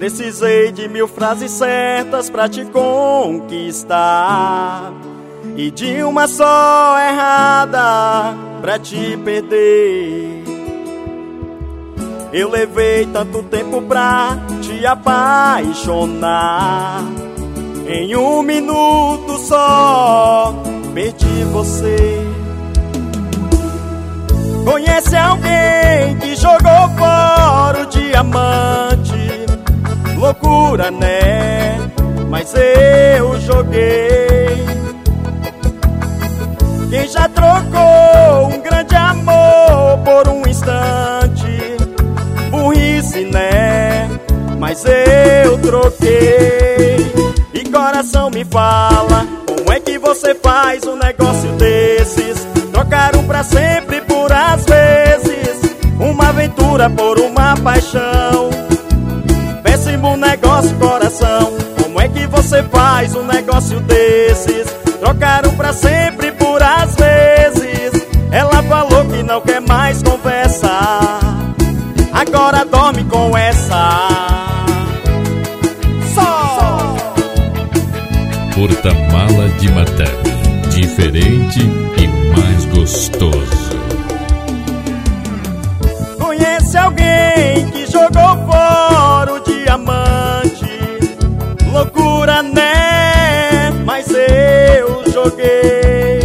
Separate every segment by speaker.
Speaker 1: Precisei de 1000 frases certas pra te conquistar e de uma só errada pra te perder. Eu levei tanto tempo pra te apaixonar, em 1 minuto só perdi você. Conhece alguém que jogou fora o diamante? Loucura, né? Mas eu joguei. Quem já trocou um grande amor por um instante? Burrice, né? Mas eu troquei. E coração me fala, como é que você faz um negócio desses? Trocar um pra sempre por às vezes, uma aventura por uma paixão. Péssimo negócio, coração, como é que você faz um negócio desses? Trocar um pra sempre por às vezes. Ela falou que não quer mais conversar, agora dorme com essa. Só
Speaker 2: Porta-mala de matéria, diferente e mais gostoso.
Speaker 1: Conhece alguém que jogou fora o diamante? Loucura, né? Mas eu joguei.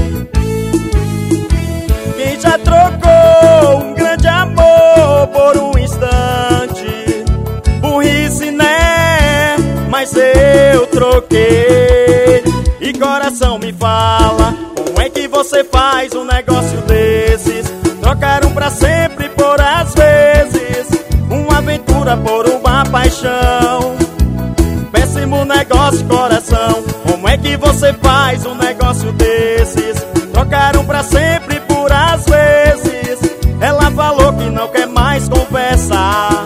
Speaker 1: Quem já trocou um grande amor por um instante? Burrice, né? Mas eu troquei. E coração me fala, como é que você faz um negócio desses? Trocar um pra sempre por às vezes, uma aventura por uma paixão. Péssimo negócio, coração, como é que você faz um negócio desses? Trocar um pra sempre por às vezes. Ela falou que não quer mais conversar,